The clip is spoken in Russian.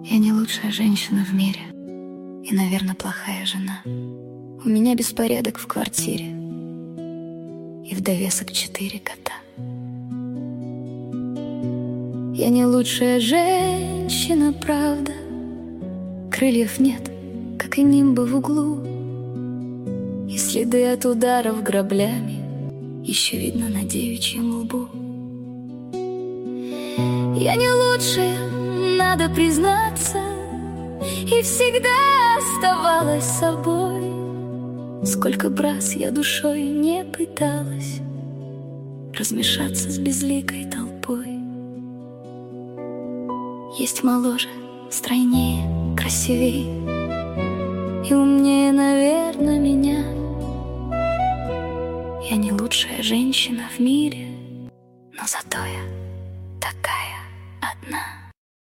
Я не лучшая женщина в мире и, наверное, плохая жена. У меня беспорядок в квартире и в довесок 4 кота. Я не лучшая женщина, правда. Крыльев нет, как и нимба в углу, и следы от ударов граблями еще видно на девичьем лбу. Я не лучшая, надо признаться, и всегда оставалась собой. Сколько б раз я душой не пыталась размешаться с безликой толпой. Есть моложе, стройнее, красивее и умнее, наверное, меня. Я не лучшая женщина в мире, но зато я такая одна.